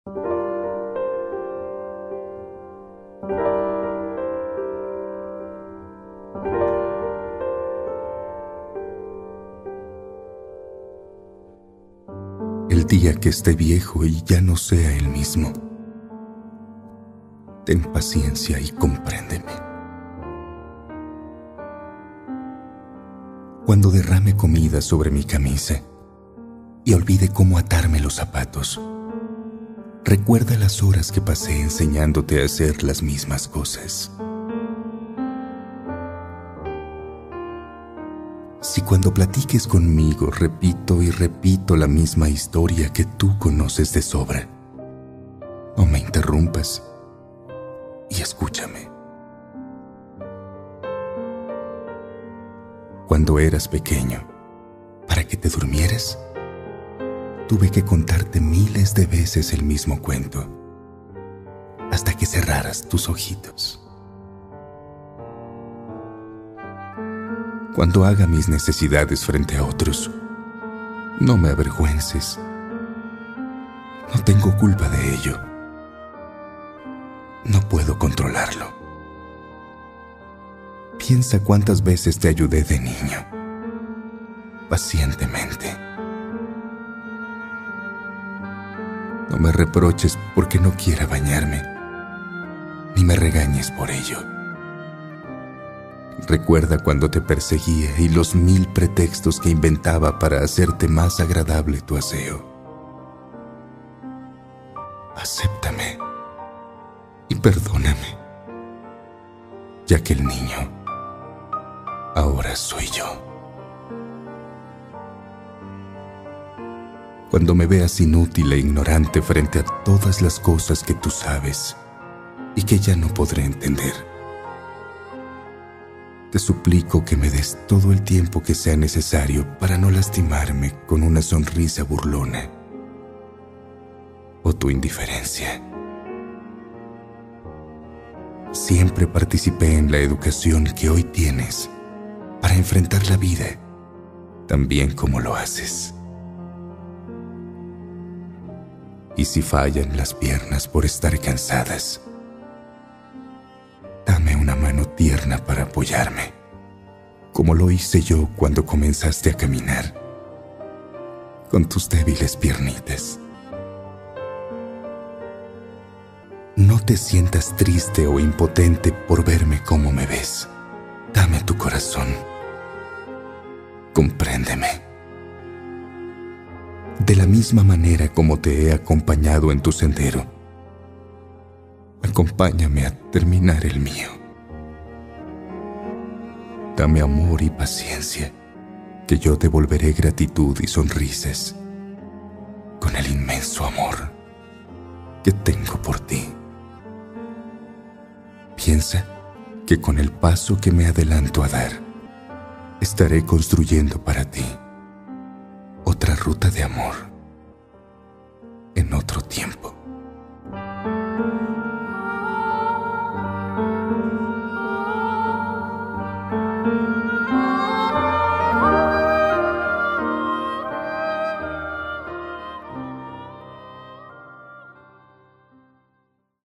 El día que esté viejo y ya no sea el mismo, ten paciencia y compréndeme. Cuando derrame comida sobre mi camisa y olvide cómo atarme los zapatos, recuerda las horas que pasé enseñándote a hacer las mismas cosas. Si cuando platiques conmigo repito y repito la misma historia que tú conoces de sobra, no me interrumpas y escúchame. Cuando eras pequeño, para que te durmieras, tuve que contarte miles de veces el mismo cuento, hasta que cerraras tus ojitos. Cuando haga mis necesidades frente a otros, no me avergüences. No tengo culpa de ello. No puedo controlarlo. Piensa cuántas veces te ayudé de niño, pacientemente. No me reproches porque no quiera bañarme, ni me regañes por ello. Recuerda cuando te perseguía y los 1000 pretextos que inventaba para hacerte más agradable tu aseo. Acéptame y perdóname, ya que el niño ahora soy yo. Cuando me veas inútil e ignorante frente a todas las cosas que tú sabes y que ya no podré entender, te suplico que me des todo el tiempo que sea necesario para no lastimarme con una sonrisa burlona o tu indiferencia. Siempre participé en la educación que hoy tienes para enfrentar la vida tan bien como lo haces. Y si fallan las piernas por estar cansadas, dame una mano tierna para apoyarme, como lo hice yo cuando comenzaste a caminar, con tus débiles piernitas. No te sientas triste o impotente por verme como me ves. Dame tu corazón. Compréndeme. De la misma manera como te he acompañado en tu sendero, acompáñame a terminar el mío. Dame amor y paciencia, que yo devolveré gratitud y sonrisas con el inmenso amor que tengo por ti. Piensa que con el paso que me adelanto a dar, estaré construyendo para ti otra ruta de amor en otro tiempo.